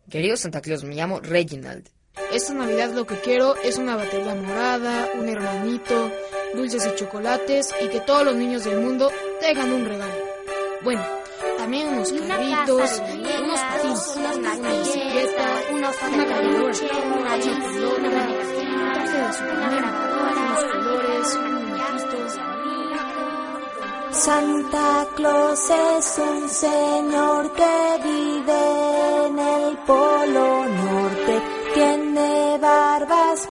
Querido Santa Claus, me llamo Reginald. Esta Navidad lo que quiero es una batería morada, un hermanito, dulces y chocolates y que todos los niños del mundo tengan un regalo. Bueno, también unos carritos, unos patines, una bicicleta, una cargadora, una pelota, un traje de Superman, unos colores, un muñequito. Santa Claus es un señor que vive en el Polo Norte. Tiene barbas